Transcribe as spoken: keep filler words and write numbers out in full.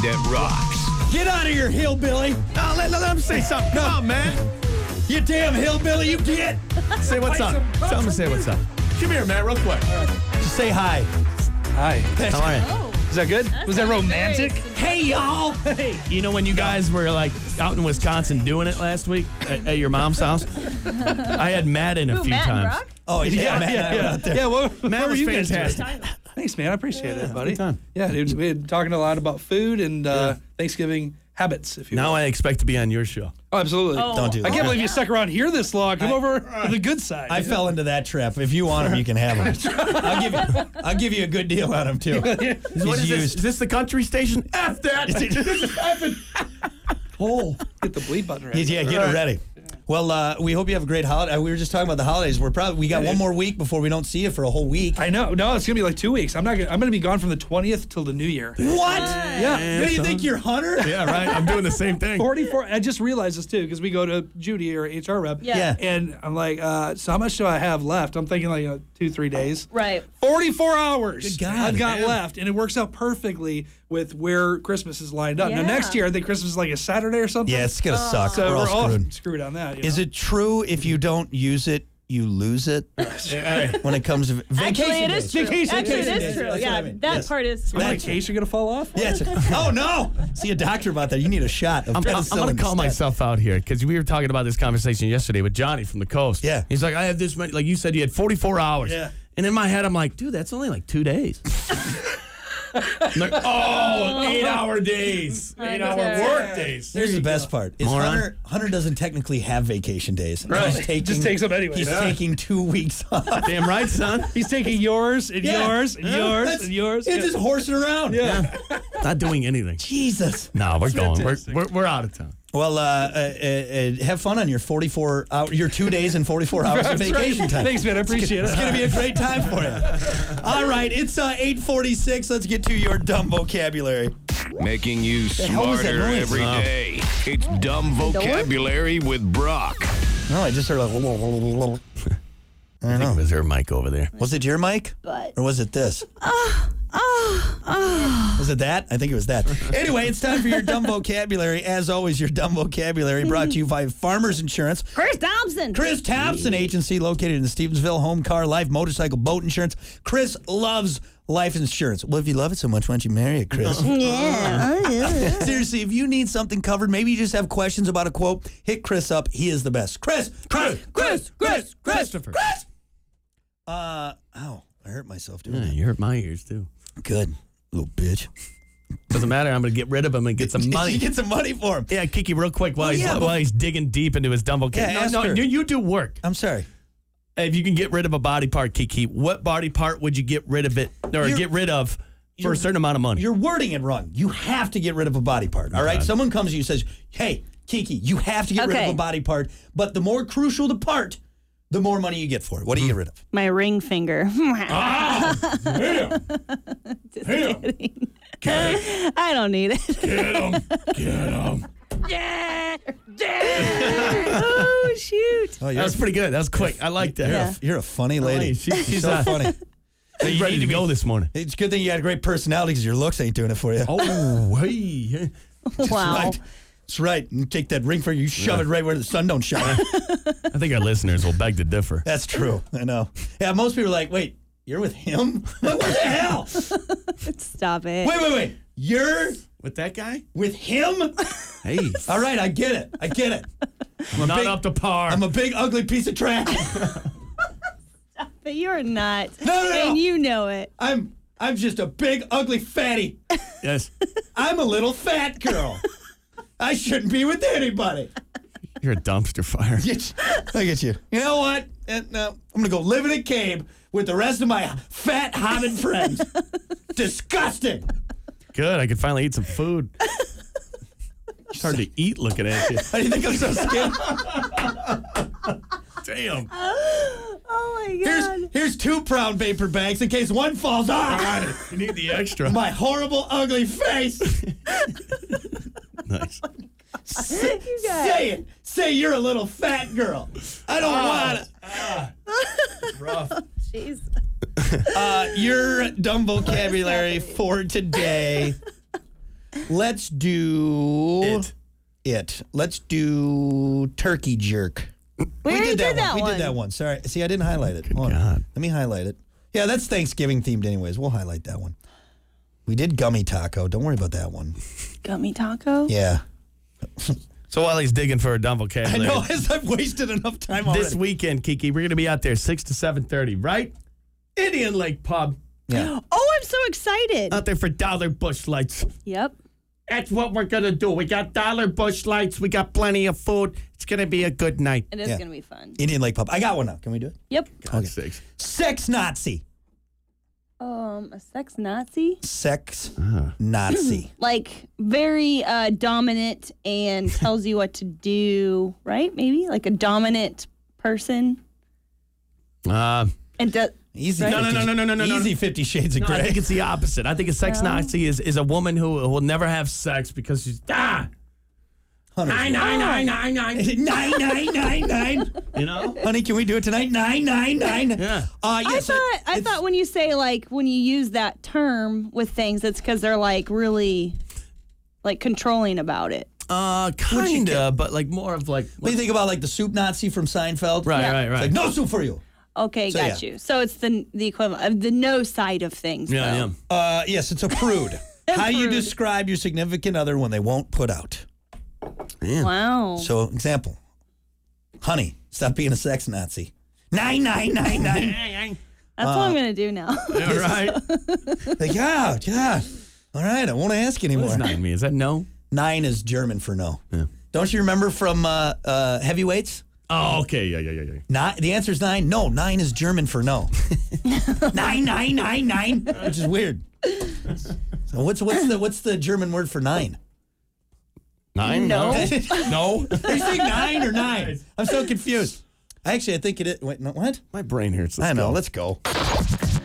that rocks. Get out of here, hillbilly. No, let, let him say something. Come on, man. You damn hillbilly, you get. Say what's up. Tell him to say what's up. Come here, man, real quick. Just say hi. Hi. How are you? Is that good? Was that romantic? Hey, y'all. Hey, you know when you guys were like out in Wisconsin doing it last week at, at your mom's house? I had Matt in a Who, few Matt and times. Brock? Oh, yeah, Yeah, man. yeah, yeah. Out there. Yeah, well, Matt what was were you guys doing? fantastic. Thanks, man. I appreciate it, buddy. good time. Yeah, dude, we had talking a lot about food and uh, Thanksgiving habits, if you Now will. I expect to be on your show. Oh, absolutely. Oh. Don't do I that. can't believe yeah. you stuck around here this long. Come over to the good side. I fell into that trap. If you want him, you can have him. I'll give you. I'll give you a good deal on him too. What He's is this? used. Is this the country station? F that! This is effing- Oh, Hit the bleed button right yeah, get it ready. Well, uh, we hope you have a great holiday. We were just talking about the holidays. We're probably we got one more week before we don't see you for a whole week. I know. No, it's gonna be like two weeks. I'm not. Gonna, I'm gonna be gone from the twentieth till the New Year. What? Yeah. What do you think you're Hunter? Yeah, right. I'm doing the same thing. forty-four. I just realized this too because we go to Judy, our H R rep. Yeah. Yeah. And I'm like, uh, so how much do I have left? I'm thinking like you know, two, three days. Right. forty-four hours Good God, I've got man. left, and it works out perfectly with where Christmas is lined up. Now, Yeah. next year, I think Christmas is like a Saturday or something. Yeah, it's gonna suck. So we're we're all all screwed. screwed on that. You Is know? it true if you don't use it, you lose it? When it comes to vacation Actually, it is days. true. Vacation Actually, days. it That's is true. what Yeah, I mean. that Yes. part is My true. vacation gonna fall off? Yeah, it's- oh no! See a doctor about that. You need a shot of I'm, I'm, I'm penicillin going to call instead. myself out here because we were talking about this conversation yesterday with Johnny from the coast. Yeah. He's like, I have this many, like you said, you had forty-four hours. Yeah. And in my head, I'm like, dude, that's only like two days. I'm like, oh, eight hour days, eight hour work days. Here's the best part: is Moron. Hunter, Hunter doesn't technically have vacation days. Right. He's taking, Just takes them anyway. He's Yeah. taking two weeks off. Damn right, son. He's taking yours and Yeah. yours and Yeah. yours That's- and yours. It's Yeah. just horsing around. Yeah. Not doing anything. Jesus. No, we're going. We're, fantastic. we're, we're out of town. Well, uh, uh, uh, uh, have fun on your forty-four hour, your two days and forty-four hours of That's right. vacation time. Thanks, man. I appreciate It's it. going to be a great time for you. All right, it's uh, eight forty-six. Let's get to your dumb vocabulary. Making you hell was that smarter noise? every Oh. day. It's Dumb Vocabulary with Brock. No, I just heard a. I don't I think know. it was her mic over there. Was it your mic? But- Or was it this? Was it that? I think it was that. Anyway, it's time for your dumb vocabulary. As always, your dumb vocabulary brought to you by Farmers Insurance. Chris Thompson. Chris Thompson Agency, located in Stevensville. Home, car, life, motorcycle, boat insurance. Chris loves life insurance. Well, if you love it so much, why don't you marry it, Chris? Yeah. Seriously, if you need something covered, maybe you just have questions about a quote, hit Chris up. He is the best. Chris, Chris, Chris, Chris, Chris, Christopher. Chris. Uh, ow, I hurt myself doing Yeah, that. you hurt my ears, too. Good, little bitch. Doesn't matter. I'm going to get rid of him and get some money. You get some money for him. Yeah, Kiki, real quick, while, Well, he's, yeah, but- while he's digging deep into his dumb vocabulary. Yeah, ask no, no, her. you, you do work. I'm sorry. If you can get rid of a body part, Kiki, what body part would you get rid of it or You're- get rid of for you're- a certain amount of money? You're wording it wrong. You have to get rid of a body part. All right. God. Someone comes to you and says, "Hey, Kiki, you have to get rid Okay. of a body part, but the more crucial the part, the more money you get for it." What do you get rid of? My ring finger. Just kidding. I don't need it. Get him. Get him. Oh, shoot. Oh, That was pretty good. That was quick. I like that. You're, Yeah. a, you're a funny lady. She- she's so a- funny. He's ready to go this morning. It's a good thing you had a great personality because your looks ain't doing it for you. Oh, hey. Wow. Right. That's right. You take that ring finger, you shove it right where the sun don't shine. I think our listeners will beg to differ. That's true. I know. Yeah, most people are like, "Wait, you're with him? What the hell? Stop it. Wait, wait, wait. You're With that guy? with him? Hey. All right, I get it. I get it. I'm not big- up to par. I'm a big, ugly piece of trash. But you're not. No, no, no. And you know it. I'm I'm just a big, ugly fatty. yes. I'm a little fat girl. I shouldn't be with anybody. You're a dumpster fire. Get- Look at you. You know what? Uh, no, I'm going to go live in a cave with the rest of my fat hobbit friends. Disgusting. Good. I could finally eat some food. It's hard to eat looking at you. How do you think I'm so skinny? Damn. Oh, my God. Here's, here's two brown vapor bags in case one falls off. You need the extra. My horrible, ugly face. Nice. You guys. Say it. Say you're a little fat girl. I don't Ah. want it. Rough. Jeez. Uh, your dumb vocabulary for today. Let's do It. It. Let's do turkey jerk. We, already did that, one. one. We did that one. Sorry. See, I didn't highlight it. Hold on. God. Let me highlight it. Yeah, that's Thanksgiving themed anyways. We'll highlight that one. We did gummy taco. Don't worry about that one. Gummy taco? Yeah. So while he's digging for a dumb I vocabulary, know, as I've wasted enough time already. this weekend, Kiki, we're going to be out there six to seven thirty, right? Indian Lake Pub. Yeah. Oh, I'm so excited. Out there for Dollar Bush Lights. Yep. That's what we're going to do. We got Dollar Bush Lights. We got plenty of food. It's going to be a good night. It is Yeah. going to be fun. Indian Lake Pub. I got one now. Can we do it? Yep. God's sakes. Sex Nazi. Um, a sex Nazi? Sex Nazi. Like very uh, dominant and tells you what to do, right? Maybe like a dominant person. Uh, And do- Easy. Right? No, no, no, no, no, no, no, no. Easy Fifty Shades of no, I Grey. think it's the opposite. I think a sex Nazi is, is a woman who will never have sex because she's, ah, nine, nine, nine, nine, nine. Nine, nine, nine, nine. You know? Honey, can we do it tonight? Nine, nine, nine. Yeah. Uh, I yes, thought I it's- thought when you say like when you use that term with things, it's because they're like really like controlling about it. Uh, kind of, but like more of like, What do you think about like the soup Nazi from Seinfeld? right, Yeah. right, It's right. like, no soup for you. Okay, So, got yeah. you. So it's the the equivalent of the no side of things. Yeah, though. yeah. Uh, yes, it's a prude. How you prude. describe your significant other when they won't put out. Wow. So, example. Honey, stop being a sex Nazi. Nine, nine, nine, nine. That's what I'm gonna do now. Yeah, right. Like, yeah, yeah. All right, I won't ask What anymore. does nine mean? Is that no? Nine is German for no. Yeah. Don't you remember from uh, uh, Heavyweights? Oh, okay. Yeah, yeah, yeah, yeah. Nine, the answer is nine. No, nine is German for no. nine, nine, nine, nine, which is weird. So what's what's the what's the German word for nine? Nine? No. No. Are you saying nine or nine? I'm so confused. Actually, I think it is. Wait, no, what? My brain hurts. Let's I know. go. Let's go.